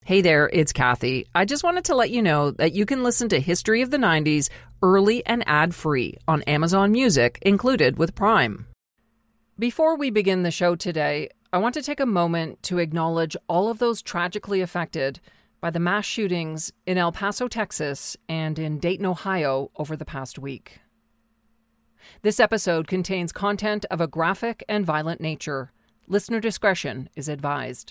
Hey there, it's Kathy. I just wanted to let you know that you can listen to History of the 90s early and ad-free on Amazon Music, included with Prime. Before we begin the show today, I want to take a moment to acknowledge all of those tragically affected by the mass shootings in El Paso, Texas, and in Dayton, Ohio over the past week. This episode contains content of a graphic and violent nature. Listener discretion is advised.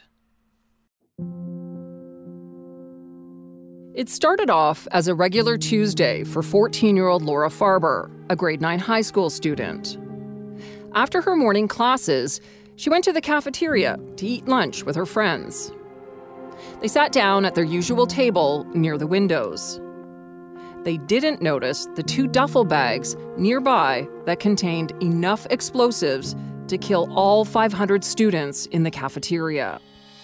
It started off as a regular Tuesday for 14-year-old Laura Farber, a grade 9 high school student. After her morning classes, she went to the cafeteria to eat lunch with her friends. They sat down at their usual table near the windows. They didn't notice the 2 duffel bags nearby that contained enough explosives to kill all 500 students in the cafeteria.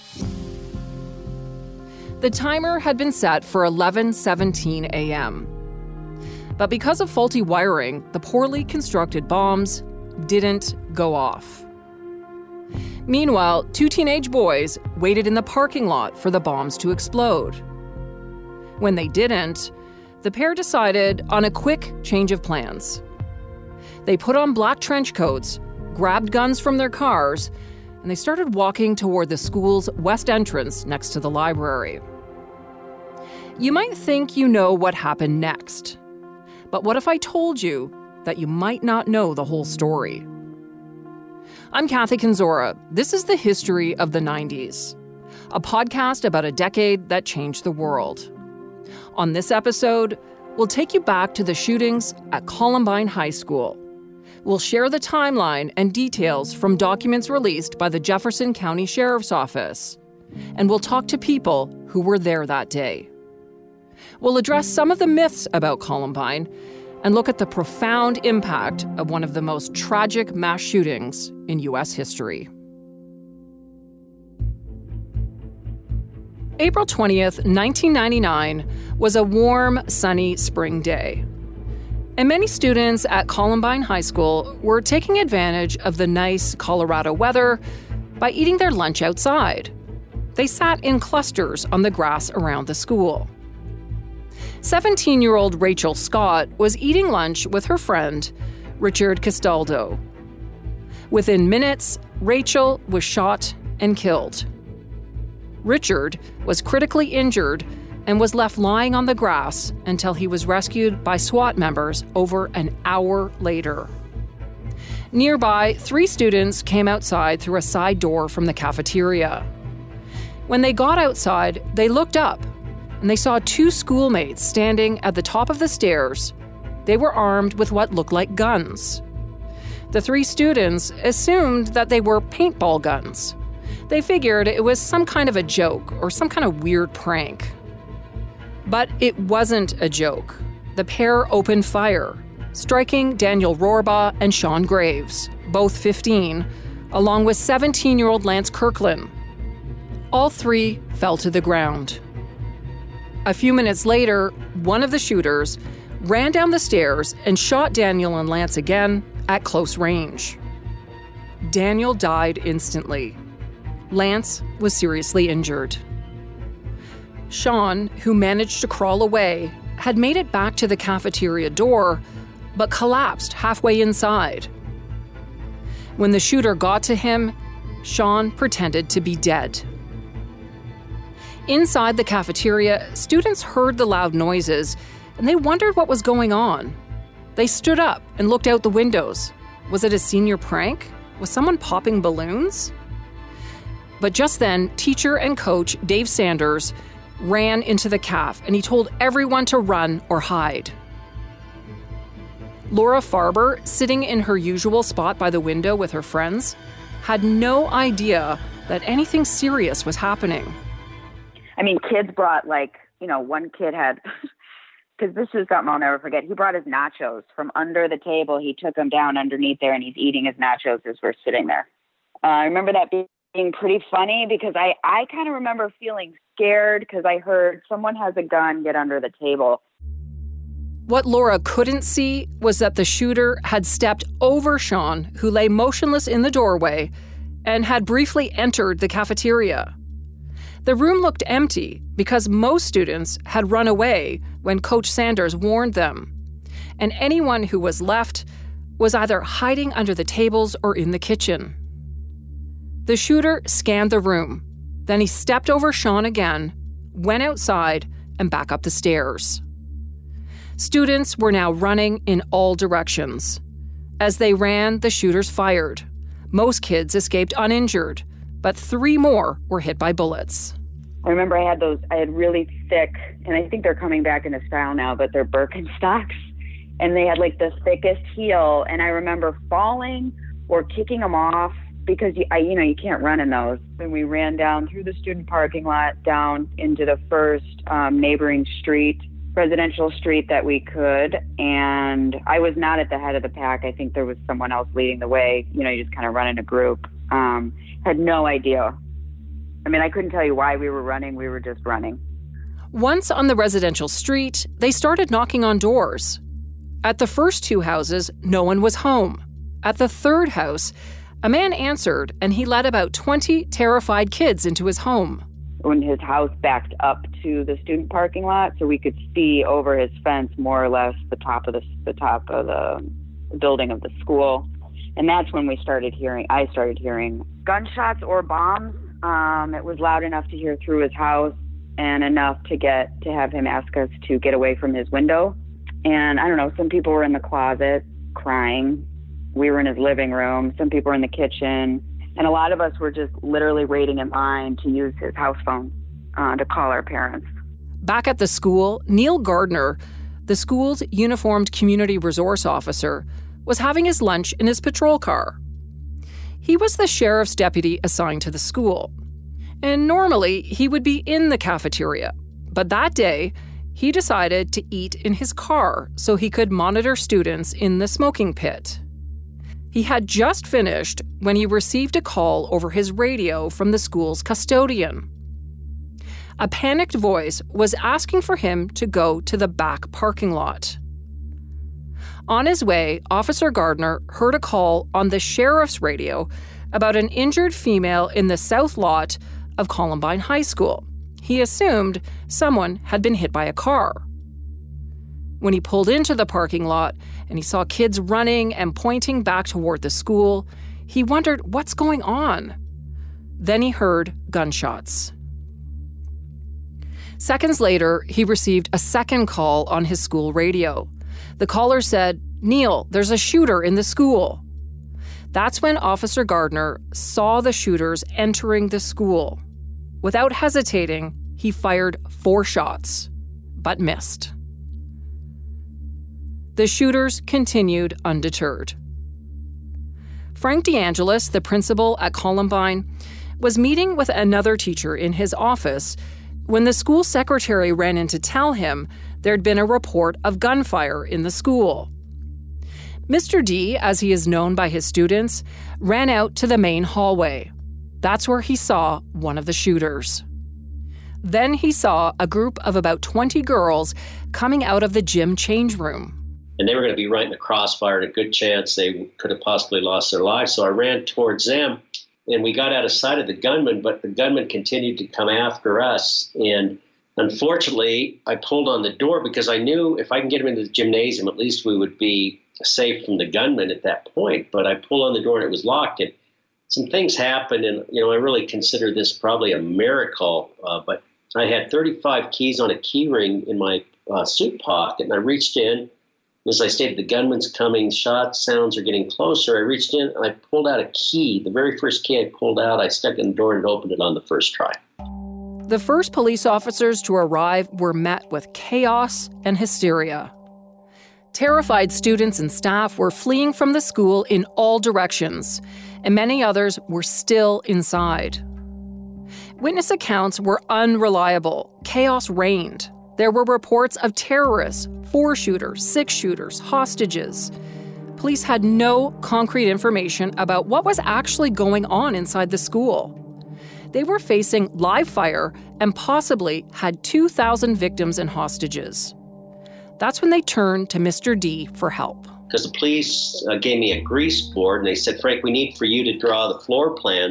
The timer had been set for 11:17 a.m. But because of faulty wiring, the poorly constructed bombs didn't go off. Meanwhile, 2 teenage boys waited in the parking lot for the bombs to explode. When they didn't, the pair decided on a quick change of plans. They put on black trench coats, grabbed guns from their cars, and they started walking toward the school's west entrance next to the library. You might think you know what happened next. But what if I told you that you might not know the whole story? I'm Kathy Kenzora. This is the History of the 90s, a podcast about a decade that changed the world. On this episode, we'll take you back to the shootings at Columbine High School. We'll share the timeline and details from documents released by the Jefferson County Sheriff's Office. And we'll talk to people who were there that day. We'll address some of the myths about Columbine and look at the profound impact of one of the most tragic mass shootings in U.S. history. April 20th, 1999 was a warm, sunny spring day. And many students at Columbine High School were taking advantage of the nice Colorado weather by eating their lunch outside. They sat in clusters on the grass around the school. 17-year-old Rachel Scott was eating lunch with her friend, Richard Castaldo. Within minutes, Rachel was shot and killed. Richard was critically injured and was left lying on the grass until he was rescued by SWAT members over an hour later. Nearby, 3 students came outside through a side door from the cafeteria. When they got outside, they looked up and they saw 2 schoolmates standing at the top of the stairs. They were armed with what looked like guns. The 3 students assumed that they were paintball guns. They figured it was some kind of a joke or some kind of weird prank. But it wasn't a joke. The pair opened fire, striking Daniel Rohrbaugh and Sean Graves, both 15, along with 17-year-old Lance Kirkland. All 3 fell to the ground. A few minutes later, one of the shooters ran down the stairs and shot Daniel and Lance again at close range. Daniel died instantly. Lance was seriously injured. Sean, who managed to crawl away, had made it back to the cafeteria door, but collapsed halfway inside. When the shooter got to him, Sean pretended to be dead. Inside the cafeteria, students heard the loud noises, and they wondered what was going on. They stood up and looked out the windows. Was it a senior prank? Was someone popping balloons? But just then, teacher and coach Dave Sanders ran into the caf, and he told everyone to run or hide. Laura Farber, sitting in her usual spot by the window with her friends, had no idea that anything serious was happening. I mean, kids brought one kid had, because this is something I'll never forget. He brought his nachos from under the table. He took them down underneath there, and he's eating his nachos as we're sitting there. I remember that being pretty funny because I kind of remember feeling scared because I heard someone has a gun, get under the table. What Laura couldn't see was that the shooter had stepped over Sean, who lay motionless in the doorway, and had briefly entered the cafeteria. The room looked empty because most students had run away when Coach Sanders warned them, and anyone who was left was either hiding under the tables or in the kitchen. The shooter scanned the room. Then he stepped over Sean again, went outside, and back up the stairs. Students were now running in all directions. As they ran, the shooters fired. Most kids escaped uninjured, but 3 more were hit by bullets. I remember I had really thick, and I think they're coming back into style now, but they're Birkenstocks. And they had like the thickest heel. And I remember falling or kicking them off because you can't run in those. And we ran down through the student parking lot down into the first neighboring residential street that we could. And I was not at the head of the pack. I think there was someone else leading the way. You just kind of run in a group. Had no idea. I mean, I couldn't tell you why we were running. We were just running. Once on the residential street, they started knocking on doors. At the first 2 houses, no one was home. At the third house, a man answered, and he let about 20 terrified kids into his home. When his house backed up to the student parking lot, so we could see over his fence more or less the top of the building of the school, and that's when I started hearing gunshots or bombs. It was loud enough to hear through his house, and enough to have him ask us to get away from his window. And I don't know, some people were in the closet crying. We were in his living room. Some people were in the kitchen. And a lot of us were just literally waiting in line to use his house phone to call our parents. Back at the school, Neil Gardner, the school's uniformed community resource officer, was having his lunch in his patrol car. He was the sheriff's deputy assigned to the school. And normally, he would be in the cafeteria. But that day, he decided to eat in his car so he could monitor students in the smoking pit. He had just finished when he received a call over his radio from the school's custodian. A panicked voice was asking for him to go to the back parking lot. On his way, Officer Gardner heard a call on the sheriff's radio about an injured female in the south lot of Columbine High School. He assumed someone had been hit by a car. When he pulled into the parking lot and he saw kids running and pointing back toward the school, he wondered what's going on. Then he heard gunshots. Seconds later, he received a second call on his school radio. The caller said, "Neil, there's a shooter in the school." That's when Officer Gardner saw the shooters entering the school. Without hesitating, he fired 4 shots, but missed. The shooters continued undeterred. Frank DeAngelis, the principal at Columbine, was meeting with another teacher in his office when the school secretary ran in to tell him there'd been a report of gunfire in the school. Mr. D, as he is known by his students, ran out to the main hallway. That's where he saw one of the shooters. Then he saw a group of about 20 girls coming out of the gym change room. And they were going to be right in the crossfire, and a good chance they could have possibly lost their lives. So I ran towards them, and we got out of sight of the gunman, but the gunman continued to come after us. And unfortunately, I pulled on the door because I knew if I can get him into the gymnasium, at least we would be safe from the gunman at that point. But I pulled on the door, and it was locked. And some things happened, and I really consider this probably a miracle. But I had 35 keys on a key ring in my suit pocket, and I reached in. As I stated, the gunman's coming, shot sounds are getting closer. I reached in, and I pulled out a key. The very first key I pulled out, I stuck it in the door and opened it on the first try. The first police officers to arrive were met with chaos and hysteria. Terrified students and staff were fleeing from the school in all directions, and many others were still inside. Witness accounts were unreliable. Chaos reigned. There were reports of terrorists, 4 shooters, 6 shooters, hostages. Police had no concrete information about what was actually going on inside the school. They were facing live fire and possibly had 2,000 victims and hostages. That's when they turned to Mr. D for help. Because the police gave me a grease board, and they said, "Frank, we need for you to draw the floor plans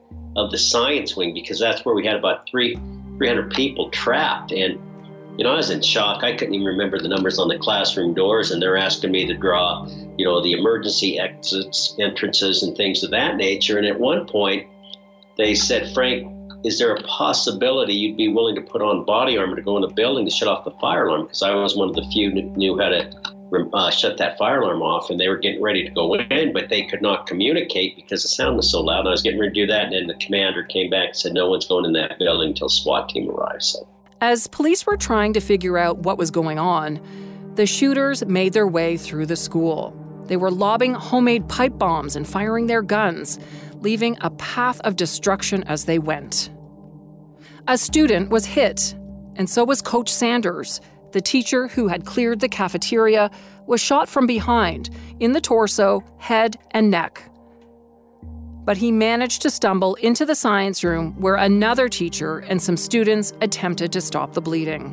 of the science wing, because that's where we had about 300 people trapped. And, I was in shock. I couldn't even remember the numbers on the classroom doors, and they're asking me to draw, the emergency exits, entrances, and things of that nature. And at one point, they said, "Frank, is there a possibility you'd be willing to put on body armor to go in the building to shut off the fire alarm?" Because I was one of the few who knew how to shut that fire alarm off, and they were getting ready to go in, but they could not communicate because the sound was so loud. And I was getting ready to do that, and then the commander came back and said, "No one's going in that building until SWAT team arrives." So, as police were trying to figure out what was going on, the shooters made their way through the school. They were lobbing homemade pipe bombs and firing their guns, leaving a path of destruction as they went. A student was hit, and so was Coach Sanders. The teacher who had cleared the cafeteria was shot from behind, in the torso, head, and neck. But he managed to stumble into the science room where another teacher and some students attempted to stop the bleeding.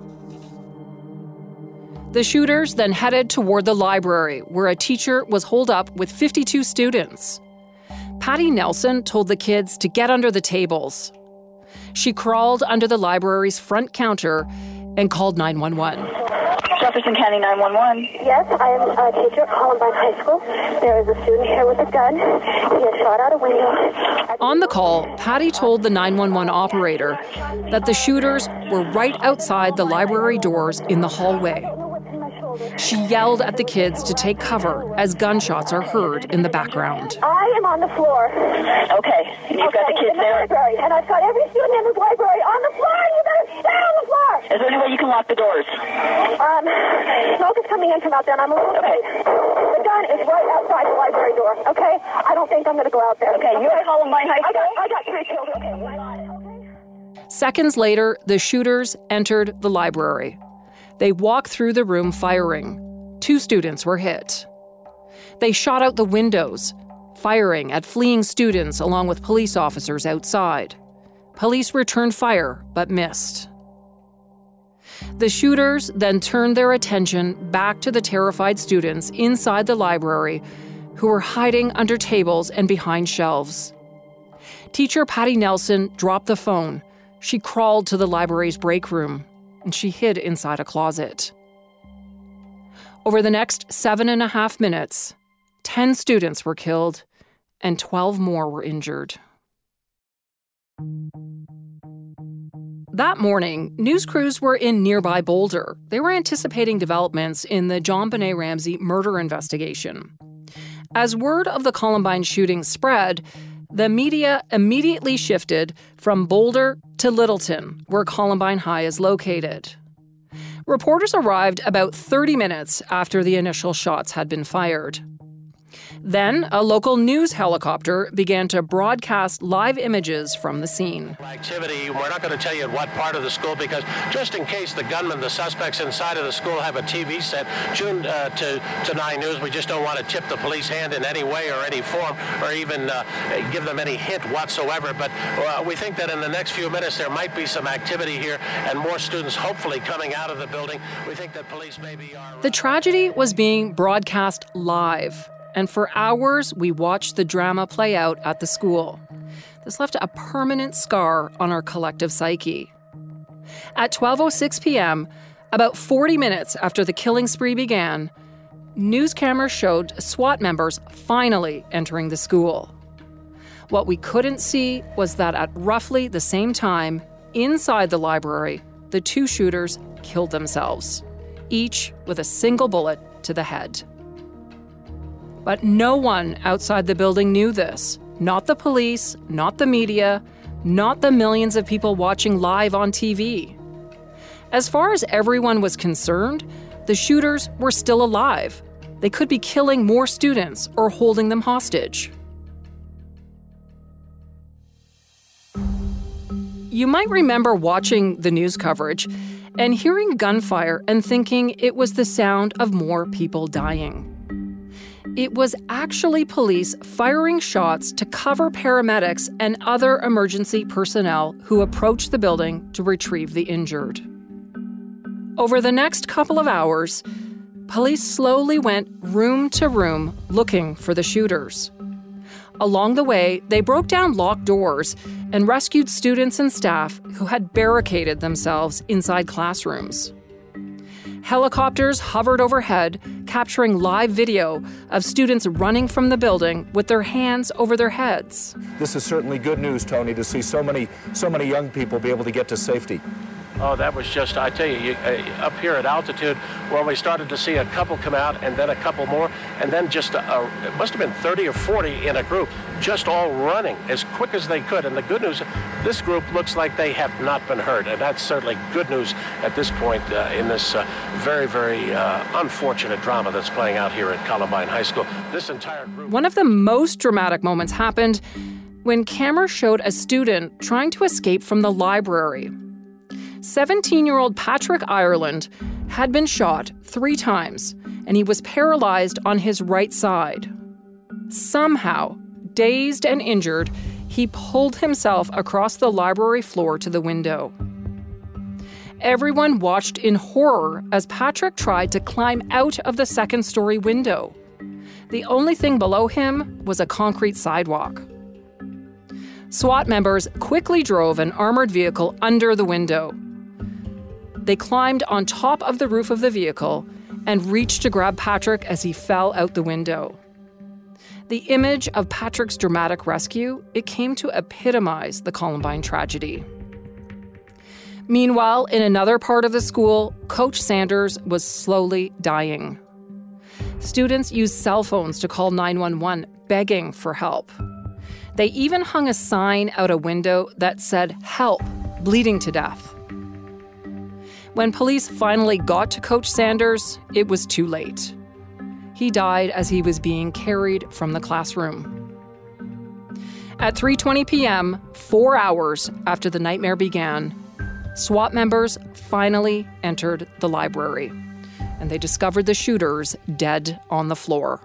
The shooters then headed toward the library, where a teacher was holed up with 52 students. Patty Nelson told the kids to get under the tables. She crawled under the library's front counter and called 911. Jefferson County 911. Yes, I am a teacher at Columbine High School. There is a student here with a gun. He has shot out a window. On the call, Patty told the 911 operator that the shooters were right outside the library doors in the hallway. She yelled at the kids to take cover as gunshots are heard in the background. I am on the floor. Okay, and you've got the kids in the there? library, and I've got every student in this library on the floor. You better stay on the floor. Is there any way you can lock the doors? Smoke is coming in from out there, and I'm a little afraid. The gun is right outside the library door, okay? I don't think I'm going to go out there. Okay, you're at Columbine High School? I got 3 children. Okay. Seconds later, the shooters entered the library. They walked through the room firing. 2 students were hit. They shot out the windows, firing at fleeing students along with police officers outside. Police returned fire, but missed. The shooters then turned their attention back to the terrified students inside the library who were hiding under tables and behind shelves. Teacher Patty Nelson dropped the phone. She crawled to the library's break room, and she hid inside a closet. Over the next 7.5 minutes, 10 students were killed and 12 more were injured. That morning, news crews were in nearby Boulder. They were anticipating developments in the JonBenét Ramsey murder investigation. As word of the Columbine shooting spread, the media immediately shifted from Boulder to Littleton, where Columbine High is located. Reporters arrived about 30 minutes after the initial shots had been fired. Then, a local news helicopter began to broadcast live images from the scene. Activity, we're not going to tell you at what part of the school, because just in case the gunmen, the suspects inside of the school have a TV set tuned to 9 News, we just don't want to tip the police hand in any way or any form, or even give them any hint whatsoever. But we think that in the next few minutes there might be some activity here and more students hopefully coming out of the building. We think that police maybe are... The tragedy was being broadcast live. And for hours, we watched the drama play out at the school. This left a permanent scar on our collective psyche. At 12:06 p.m., about 40 minutes after the killing spree began, news cameras showed SWAT members finally entering the school. What we couldn't see was that at roughly the same time, inside the library, the 2 shooters killed themselves, each with a single bullet to the head. But no one outside the building knew this. Not the police, not the media, not the millions of people watching live on TV. As far as everyone was concerned, the shooters were still alive. They could be killing more students or holding them hostage. You might remember watching the news coverage and hearing gunfire and thinking it was the sound of more people dying. It was actually police firing shots to cover paramedics and other emergency personnel who approached the building to retrieve the injured. Over the next couple of hours, police slowly went room to room looking for the shooters. Along the way, they broke down locked doors and rescued students and staff who had barricaded themselves inside classrooms. Helicopters hovered overhead, capturing live video of students running from the building with their hands over their heads. This is certainly good news, Tony, to see so many young people be able to get to safety. Oh, that was just, I tell you, up here at altitude, when we started to see a couple come out and then a couple more, and then just, it must have been 30 or 40 in a group, just all running as quick as they could. And the good news, this group looks like they have not been hurt. And that's certainly good news at this point in this very, very unfortunate drama that's playing out here at Columbine High School. This entire group. One of the most dramatic moments happened when cameras showed a student trying to escape from the library. 17-year-old Patrick Ireland had been shot 3 times, and he was paralyzed on his right side. Somehow, dazed and injured, he pulled himself across the library floor to the window. Everyone watched in horror as Patrick tried to climb out of the second-story window. The only thing below him was a concrete sidewalk. SWAT members quickly drove an armored vehicle under the window. They climbed on top of the roof of the vehicle and reached to grab Patrick as he fell out the window. The image of Patrick's dramatic rescue, it came to epitomize the Columbine tragedy. Meanwhile, in another part of the school, Coach Sanders was slowly dying. Students used cell phones to call 911, begging for help. They even hung a sign out a window that said, "Help, bleeding to death." When police finally got to Coach Sanders, it was too late. He died as he was being carried from the classroom. At 3:20 p.m., 4 hours after the nightmare began, SWAT members finally entered the library, and they discovered the shooters dead on the floor.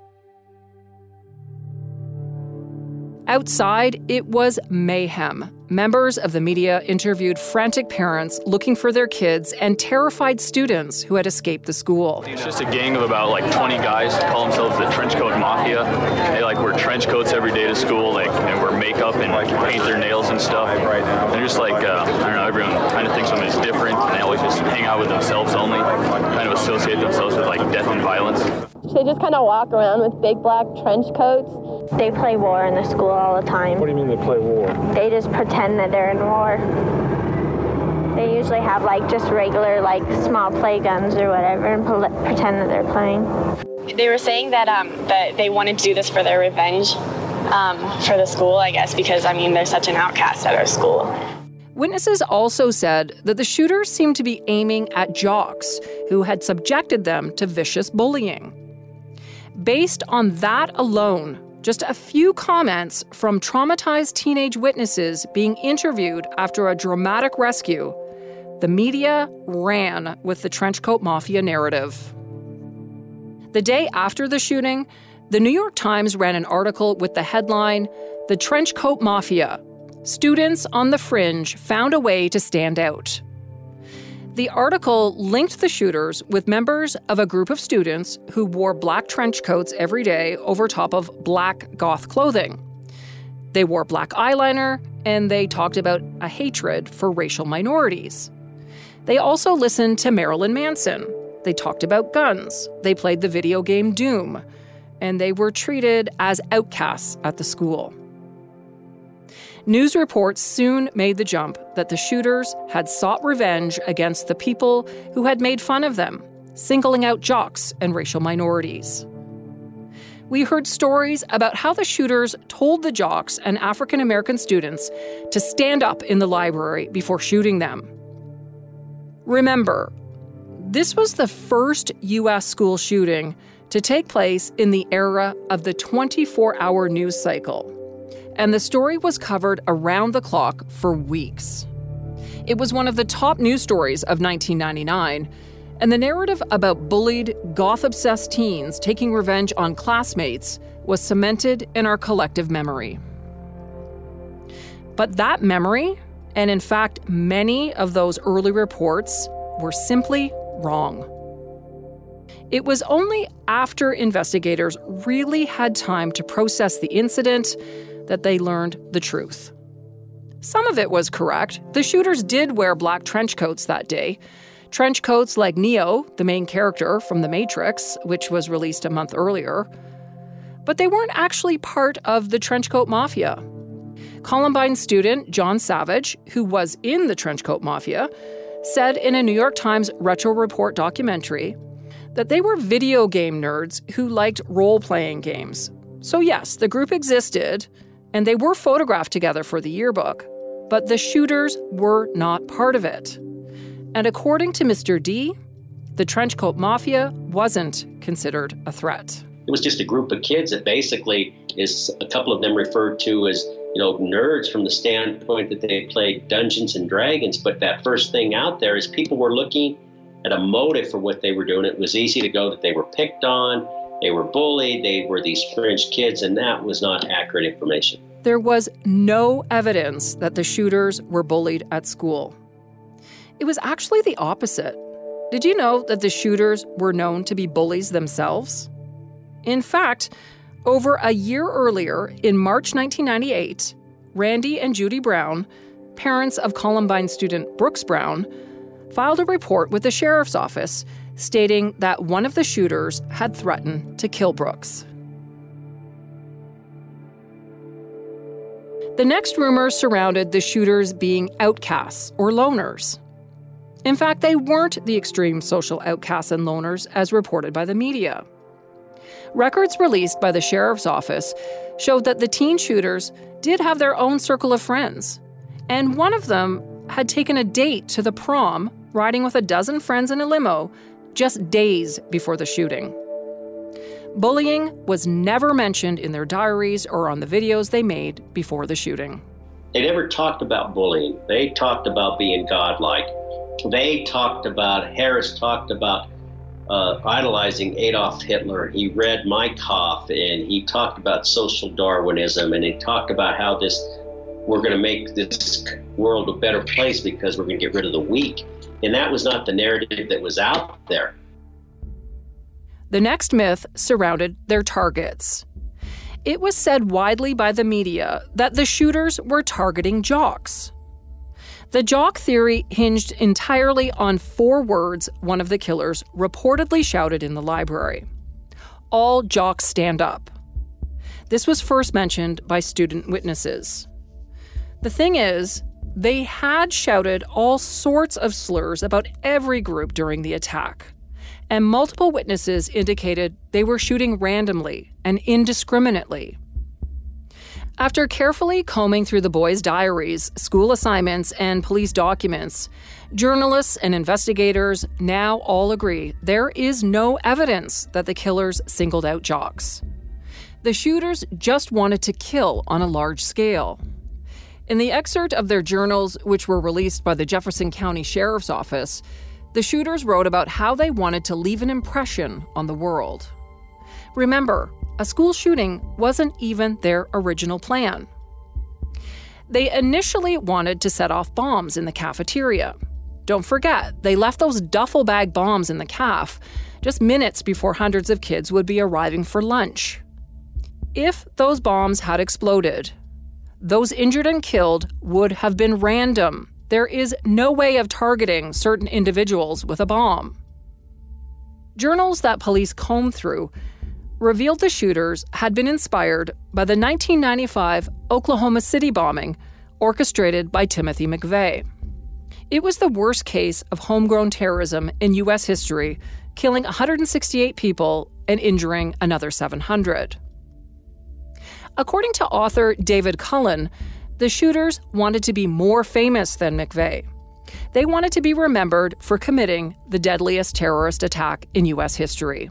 Outside, it was mayhem. Members of the media interviewed frantic parents looking for their kids and terrified students who had escaped the school. It's just a gang of about 20 guys, call themselves the Trenchcoat Mafia. They wear trench coats every day to school, and wear makeup and paint their nails and stuff. They're just I don't know, everyone kind of thinks of them as different, and they always just hang out with themselves only, kind of associate themselves with death and violence. They just kind of walk around with big black trench coats. They play war in the school all the time. What do you mean they play war? They just pretend that they're in war. They usually have just regular small play guns or whatever and pretend that they're playing. They were saying that that they wanted to do this for their revenge for the school, I guess, because they're such an outcast at our school. Witnesses also said that the shooters seemed to be aiming at jocks who had subjected them to vicious bullying. Based on that alone, just a few comments from traumatized teenage witnesses being interviewed after a dramatic rescue, the media ran with the Trenchcoat Mafia narrative. The day after the shooting, the New York Times ran an article with the headline, "The Trenchcoat Mafia. Students on the fringe found a way to stand out." The article linked the shooters with members of a group of students who wore black trench coats every day over top of black goth clothing. They wore black eyeliner, and they talked about a hatred for racial minorities. They also listened to Marilyn Manson. They talked about guns. They played the video game Doom. And they were treated as outcasts at the school. News reports soon made the jump that the shooters had sought revenge against the people who had made fun of them, singling out jocks and racial minorities. We heard stories about how the shooters told the jocks and African American students to stand up in the library before shooting them. Remember, this was the first U.S. school shooting to take place in the era of the 24-hour news cycle. And the story was covered around the clock for weeks. It was one of the top news stories of 1999, and the narrative about bullied, goth-obsessed teens taking revenge on classmates was cemented in our collective memory. But that memory, and in fact many of those early reports, were simply wrong. It was only after investigators really had time to process the incident that they learned the truth. Some of it was correct. The shooters did wear black trench coats that day. Trench coats like Neo, the main character from The Matrix, which was released a month earlier. But they weren't actually part of the Trenchcoat Mafia. Columbine student John Savage, who was in the Trenchcoat Mafia, said in a New York Times Retro Report documentary that they were video game nerds who liked role-playing games. So yes, the group existed, and they were photographed together for the yearbook, but the shooters were not part of it. And according to Mr. D, the Trenchcoat Mafia wasn't considered a threat. It was just a group of kids that basically is a couple of them referred to as, nerds from the standpoint that they played Dungeons and Dragons. But that first thing out there is people were looking at a motive for what they were doing. It was easy to go that they were picked on, they were bullied, they were these fringe kids, and that was not accurate information. There was no evidence that the shooters were bullied at school. It was actually the opposite. Did you know that the shooters were known to be bullies themselves? In fact, over a year earlier, in March 1998, Randy and Judy Brown, parents of Columbine student Brooks Brown, filed a report with the sheriff's office stating that one of the shooters had threatened to kill Brooks. The next rumor surrounded the shooters being outcasts or loners. In fact, they weren't the extreme social outcasts and loners as reported by the media. Records released by the sheriff's office showed that the teen shooters did have their own circle of friends, and one of them had taken a date to the prom, riding with a dozen friends in a limo, just days before the shooting. Bullying was never mentioned in their diaries or on the videos they made before the shooting. They never talked about bullying. They talked about being godlike. Harris talked about idolizing Adolf Hitler. He read Mein Kampf, and he talked about social Darwinism, and he talked about how we're going to make this world a better place because we're going to get rid of the weak. And that was not the narrative that was out there. The next myth surrounded their targets. It was said widely by the media that the shooters were targeting jocks. The jock theory hinged entirely on 4 words one of the killers reportedly shouted in the library. All jocks stand up. This was first mentioned by student witnesses. The thing is, they had shouted all sorts of slurs about every group during the attack, and multiple witnesses indicated they were shooting randomly and indiscriminately. After carefully combing through the boys' diaries, school assignments, and police documents, journalists and investigators now all agree there is no evidence that the killers singled out jocks. The shooters just wanted to kill on a large scale. In the excerpt of their journals, which were released by the Jefferson County Sheriff's Office, the shooters wrote about how they wanted to leave an impression on the world. Remember, a school shooting wasn't even their original plan. They initially wanted to set off bombs in the cafeteria. Don't forget, they left those duffel bag bombs in the caf just minutes before hundreds of kids would be arriving for lunch. If those bombs had exploded, those injured and killed would have been random. There is no way of targeting certain individuals with a bomb. Journals that police combed through revealed the shooters had been inspired by the 1995 Oklahoma City bombing orchestrated by Timothy McVeigh. It was the worst case of homegrown terrorism in U.S. history, killing 168 people and injuring another 700. According to author David Cullen, the shooters wanted to be more famous than McVeigh. They wanted to be remembered for committing the deadliest terrorist attack in U.S. history.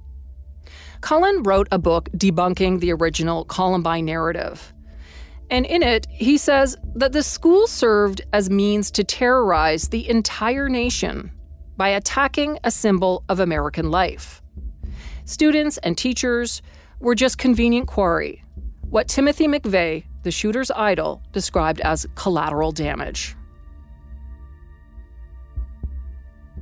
Cullen wrote a book debunking the original Columbine narrative. And in it, he says that the school served as means to terrorize the entire nation by attacking a symbol of American life. Students and teachers were just convenient quarry, what Timothy McVeigh, the shooter's idol, described as collateral damage.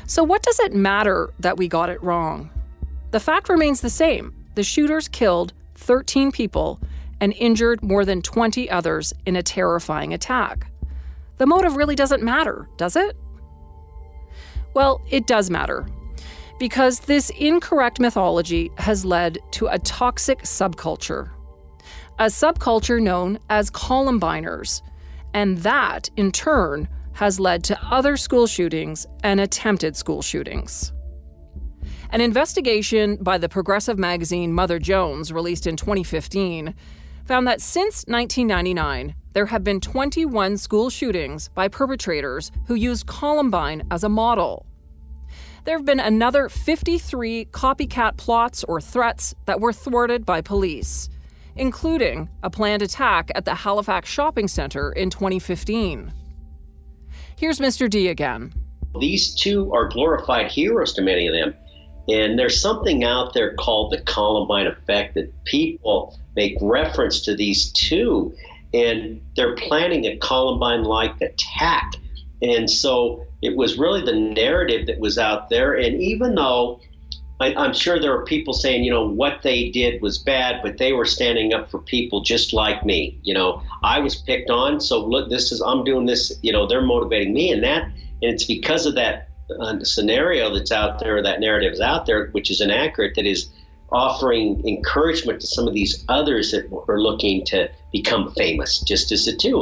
So what does it matter that we got it wrong? The fact remains the same. The shooters killed 13 people and injured more than 20 others in a terrifying attack. The motive really doesn't matter, does it? Well, it does matter, because this incorrect mythology has led to a toxic subculture. A subculture known as Columbiners, and that, in turn, has led to other school shootings and attempted school shootings. An investigation by the progressive magazine Mother Jones, released in 2015, found that since 1999, there have been 21 school shootings by perpetrators who used Columbine as a model. There have been another 53 copycat plots or threats that were thwarted by police, including a planned attack at the Halifax shopping center in 2015. Here's Mr. D again. These two are glorified heroes to many of them. And there's something out there called the Columbine effect, that people make reference to these two, and they're planning a Columbine-like attack. And so it was really the narrative that was out there. And even though I'm sure there are people saying, you know, what they did was bad, but they were standing up for people just like me. You know, I was picked on, so look, I'm doing this, you know, they're motivating me. And it's because of that scenario that's out there, that narrative is out there, which is inaccurate, that is offering encouragement to some of these others that are looking to become famous, just as the two.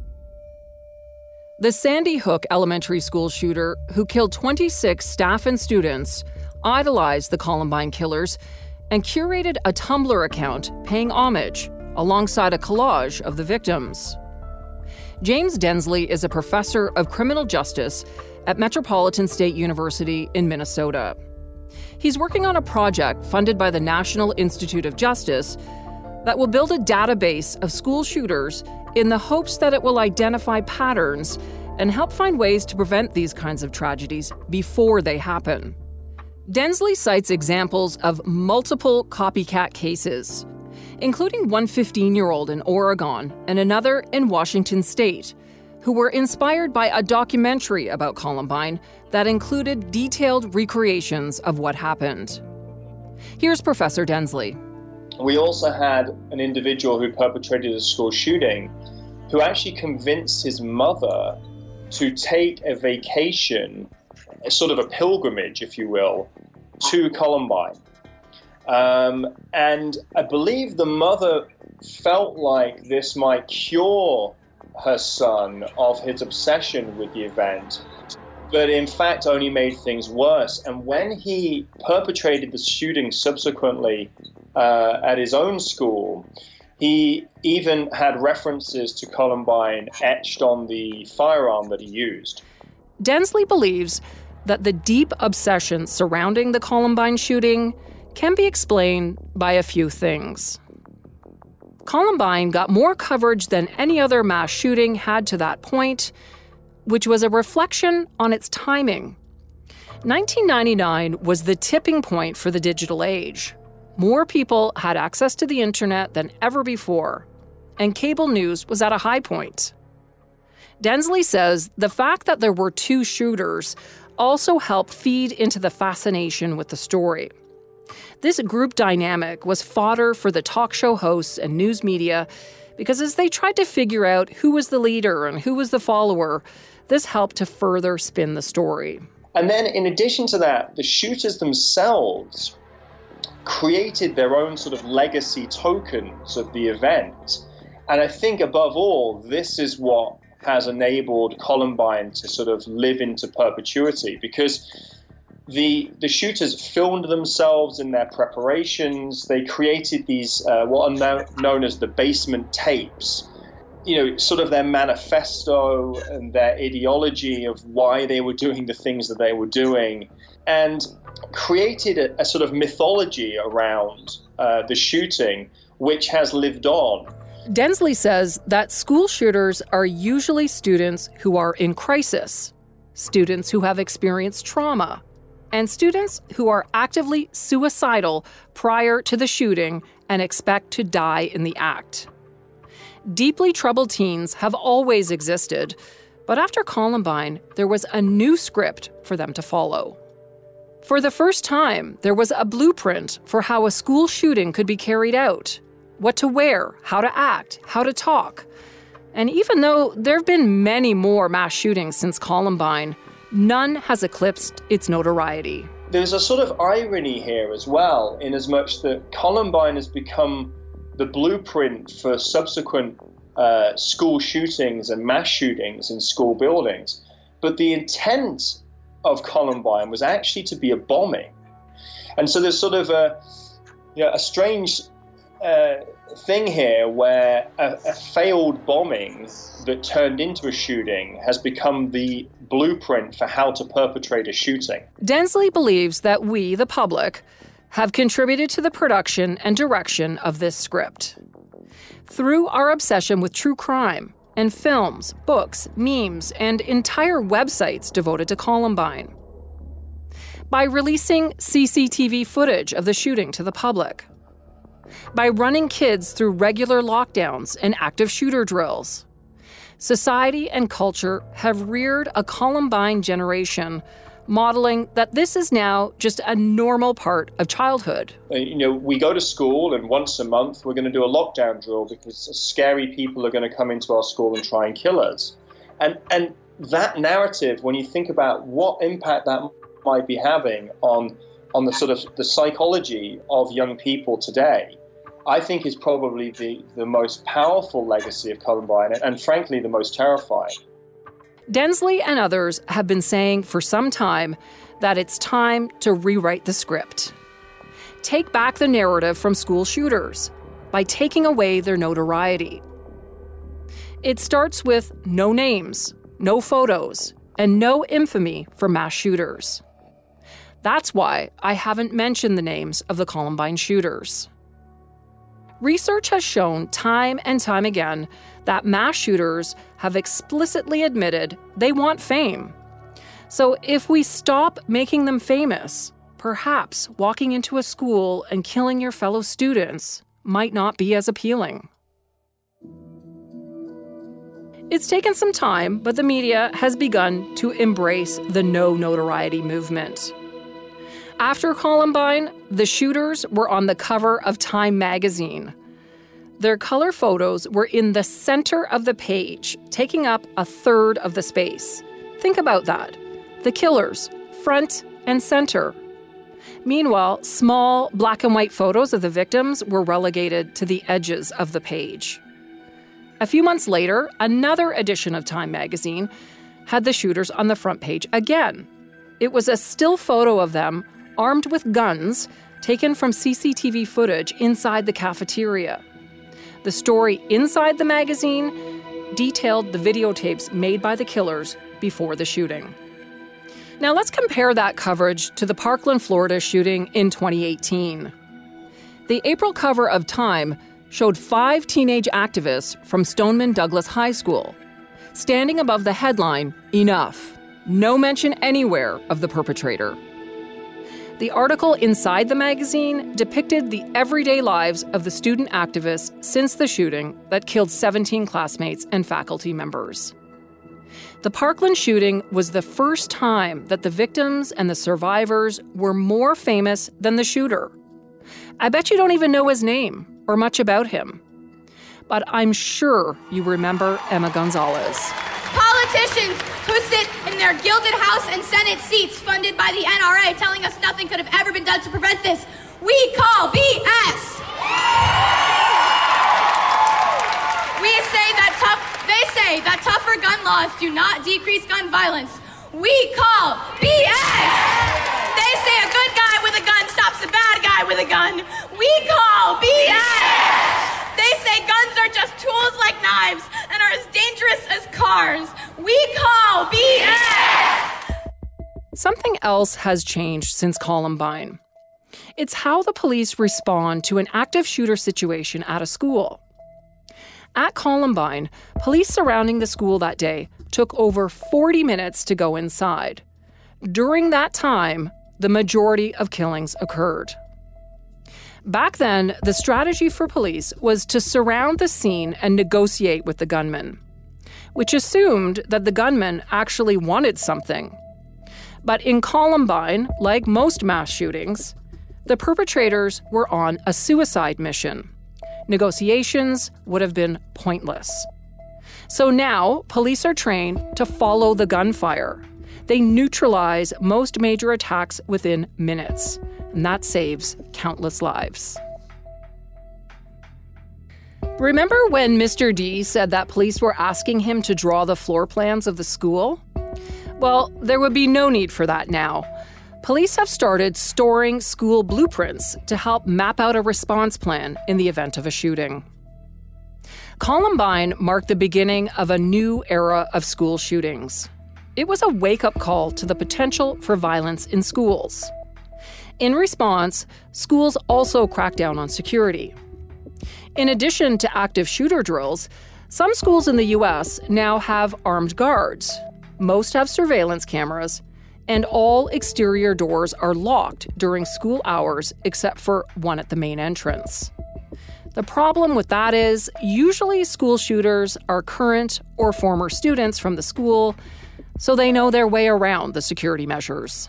The Sandy Hook Elementary School shooter, who killed 26 staff and students, idolized the Columbine killers and curated a Tumblr account paying homage alongside a collage of the victims. James Densley is a professor of criminal justice at Metropolitan State University in Minnesota. He's working on a project funded by the National Institute of Justice that will build a database of school shooters in the hopes that it will identify patterns and help find ways to prevent these kinds of tragedies before they happen. Densley cites examples of multiple copycat cases, including one 15-year-old in Oregon and another in Washington State, who were inspired by a documentary about Columbine that included detailed recreations of what happened. Here's Professor Densley. We also had an individual who perpetrated a school shooting who actually convinced his mother to take a vacation, sort of a pilgrimage, if you will, to Columbine. And I believe the mother felt like this might cure her son of his obsession with the event, but in fact only made things worse. And when he perpetrated the shooting subsequently at his own school, he even had references to Columbine etched on the firearm that he used. Densley believes that the deep obsession surrounding the Columbine shooting can be explained by a few things. Columbine got more coverage than any other mass shooting had to that point, which was a reflection on its timing. 1999 was the tipping point for the digital age. More people had access to the internet than ever before, and cable news was at a high point. Densley says the fact that there were two shooters also helped feed into the fascination with the story. This group dynamic was fodder for the talk show hosts and news media because as they tried to figure out who was the leader and who was the follower, this helped to further spin the story. And then in addition to that, the shooters themselves created their own sort of legacy tokens of the event. And I think above all, this is what has enabled Columbine to sort of live into perpetuity, because the shooters filmed themselves in their preparations. They created these what are now known as the basement tapes, you know, sort of their manifesto and their ideology of why they were doing the things that they were doing, and created a sort of mythology around the shooting, which has lived on. Densley says that school shooters are usually students who are in crisis, students who have experienced trauma, and students who are actively suicidal prior to the shooting and expect to die in the act. Deeply troubled teens have always existed, But after Columbine, there was a new script for them to follow. For the first time, there was a blueprint for how a school shooting could be carried out, what to wear, how to act, how to talk. And even though there have been many more mass shootings since Columbine, none has eclipsed its notoriety. There's a sort of irony here as well, in as much that Columbine has become the blueprint for subsequent school shootings and mass shootings in school buildings. But the intent of Columbine was actually to be a bombing. And so there's sort of a strange thing here where a failed bombing that turned into a shooting has become the blueprint for how to perpetrate a shooting. Densley believes that we, the public, have contributed to the production and direction of this script. Through our obsession with true crime and films, books, memes, and entire websites devoted to Columbine. By releasing CCTV footage of the shooting to the public. By running kids through regular lockdowns and active shooter drills. Society and culture have reared a Columbine generation, modeling that this is now just a normal part of childhood. We go to school and once a month we're going to do a lockdown drill because scary people are going to come into our school and try and kill us. And that narrative, when you think about what impact that might be having on the sort of the psychology of young people today, I think is probably the most powerful legacy of Columbine and frankly the most terrifying. Densley and others have been saying for some time that it's time to rewrite the script. Take back the narrative from school shooters by taking away their notoriety. It starts with no names, no photos, and no infamy for mass shooters. That's why I haven't mentioned the names of the Columbine shooters. Research has shown time and time again that mass shooters have explicitly admitted they want fame. So if we stop making them famous, perhaps walking into a school and killing your fellow students might not be as appealing. It's taken some time, but the media has begun to embrace the no notoriety movement. After Columbine, the shooters were on the cover of Time magazine. Their color photos were in the center of the page, taking up a third of the space. Think about that. The killers, front and center. Meanwhile, small black and white photos of the victims were relegated to the edges of the page. A few months later, another edition of Time magazine had the shooters on the front page again. It was a still photo of them armed with guns taken from CCTV footage inside the cafeteria. The story inside the magazine detailed the videotapes made by the killers before the shooting. Now let's compare that coverage to the Parkland, Florida shooting in 2018. The April cover of Time showed 5 teenage activists from Stoneman Douglas High School, standing above the headline, "Enough." No mention anywhere of the perpetrator. The article inside the magazine depicted the everyday lives of the student activists since the shooting that killed 17 classmates and faculty members. The Parkland shooting was the first time that the victims and the survivors were more famous than the shooter. I bet you don't even know his name or much about him. But I'm sure you remember Emma Gonzalez. Politicians who sit in their gilded House and Senate seats funded by the NRA telling us nothing could have ever been done to prevent this. We call BS. They say that tougher gun laws do not decrease gun violence. We call BS. They say a good guy with a gun stops a bad guy with a gun. We call BS. They say guns are just tools like knives and are as dangerous as cars. We call BS! Something else has changed since Columbine. It's how the police respond to an active shooter situation at a school. At Columbine, police surrounding the school that day took over 40 minutes to go inside. During that time, the majority of killings occurred. Back then, the strategy for police was to surround the scene and negotiate with the gunman. which assumed that the gunman actually wanted something. But in Columbine, like most mass shootings, the perpetrators were on a suicide mission. Negotiations would have been pointless. So now, police are trained to follow the gunfire. They neutralize most major attacks within minutes, and that saves countless lives. Remember when Mr. D said that police were asking him to draw the floor plans of the school? Well, there would be no need for that now. Police have started storing school blueprints to help map out a response plan in the event of a shooting. Columbine marked the beginning of a new era of school shootings. It was a wake-up call to the potential for violence in schools. In response, schools also cracked down on security. In addition to active shooter drills, some schools in the U.S. now have armed guards. Most have surveillance cameras, and all exterior doors are locked during school hours except for one at the main entrance. The problem with that is, usually school shooters are current or former students from the school, so they know their way around the security measures.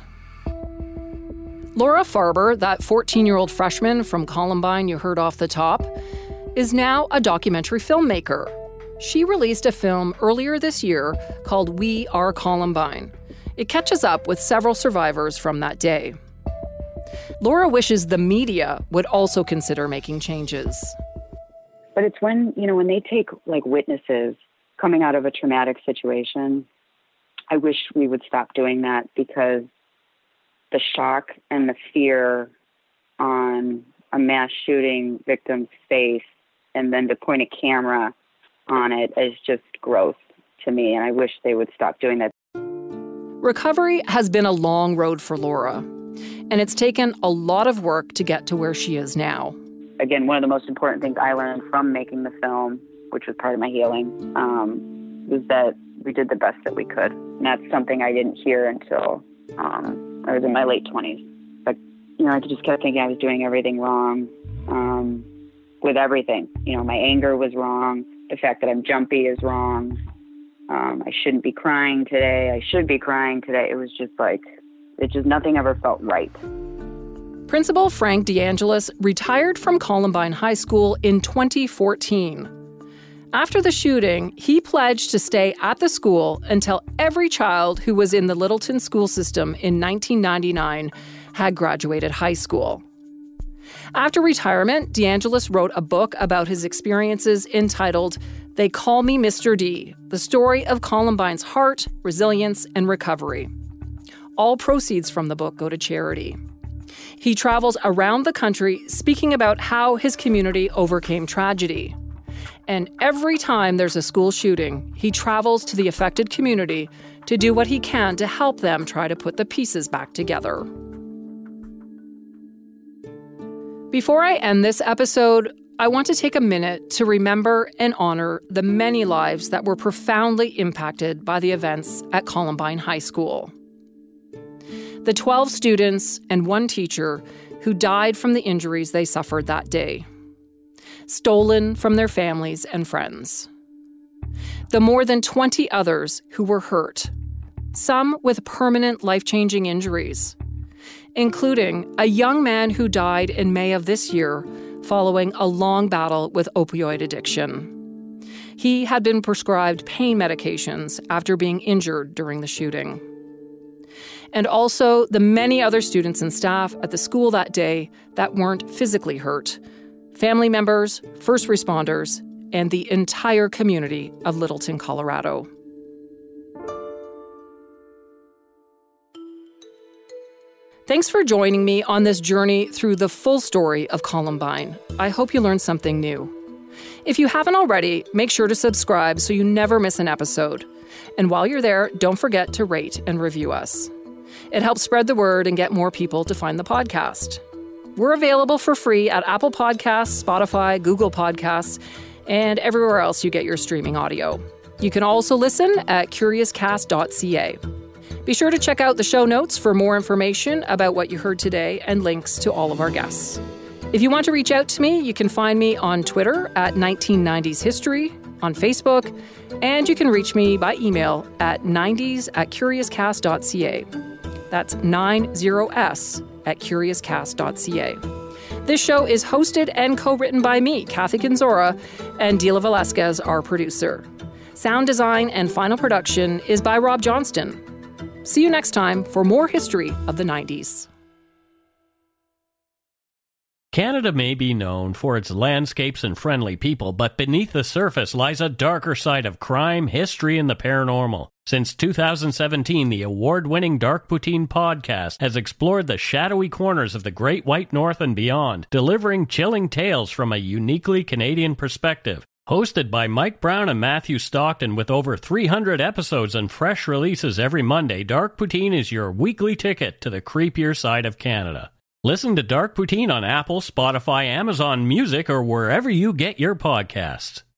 Laura Farber, that 14-year-old freshman from Columbine you heard off the top, is now a documentary filmmaker. She released a film earlier this year called We Are Columbine. It catches up with several survivors from that day. Laura wishes the media would also consider making changes. But it's when they take witnesses coming out of a traumatic situation, I wish we would stop doing that, because the shock and the fear on a mass shooting victim's face and then to point a camera on it is just gross to me, and I wish they would stop doing that. Recovery has been a long road for Laura, and it's taken a lot of work to get to where she is now. Again, one of the most important things I learned from making the film, which was part of my healing, was that we did the best that we could. And that's something I didn't hear until I was in my late 20s. But, I just kept thinking I was doing everything wrong with everything. My anger was wrong. The fact that I'm jumpy is wrong. I shouldn't be crying today. I should be crying today. It was just nothing ever felt right. Principal Frank DeAngelis retired from Columbine High School in 2014. After the shooting, he pledged to stay at the school until every child who was in the Littleton school system in 1999 had graduated high school. After retirement, DeAngelis wrote a book about his experiences entitled They Call Me Mr. D, the story of Columbine's heart, resilience, and recovery. All proceeds from the book go to charity. He travels around the country speaking about how his community overcame tragedy. And every time there's a school shooting, he travels to the affected community to do what he can to help them try to put the pieces back together. Before I end this episode, I want to take a minute to remember and honor the many lives that were profoundly impacted by the events at Columbine High School. The 12 students and one teacher who died from the injuries they suffered that day, stolen from their families and friends. The more than 20 others who were hurt, some with permanent life-changing injuries, including a young man who died in May of this year following a long battle with opioid addiction. He had been prescribed pain medications after being injured during the shooting. And also the many other students and staff at the school that day that weren't physically hurt, family members, first responders, and the entire community of Littleton, Colorado. Thanks for joining me on this journey through the full story of Columbine. I hope you learned something new. If you haven't already, make sure to subscribe so you never miss an episode. And while you're there, don't forget to rate and review us. It helps spread the word and get more people to find the podcast. We're available for free at Apple Podcasts, Spotify, Google Podcasts, and everywhere else you get your streaming audio. You can also listen at curiouscast.ca. Be sure to check out the show notes for more information about what you heard today and links to all of our guests. If you want to reach out to me, you can find me on Twitter at 1990s History, on Facebook, and you can reach me by email at 90s@curiouscast.ca. That's 90s@curiouscast.ca. This show is hosted and co-written by me, Kathy Kinzora, and Dila Velasquez, our producer. Sound design and final production is by Rob Johnston. See you next time for more history of the 90s. Canada may be known for its landscapes and friendly people, but beneath the surface lies a darker side of crime, history, and the paranormal. Since 2017, the award-winning Dark Poutine podcast has explored the shadowy corners of the Great White North and beyond, delivering chilling tales from a uniquely Canadian perspective. Hosted by Mike Brown and Matthew Stockton with over 300 episodes and fresh releases every Monday, Dark Poutine is your weekly ticket to the creepier side of Canada. Listen to Dark Poutine on Apple, Spotify, Amazon Music, or wherever you get your podcasts.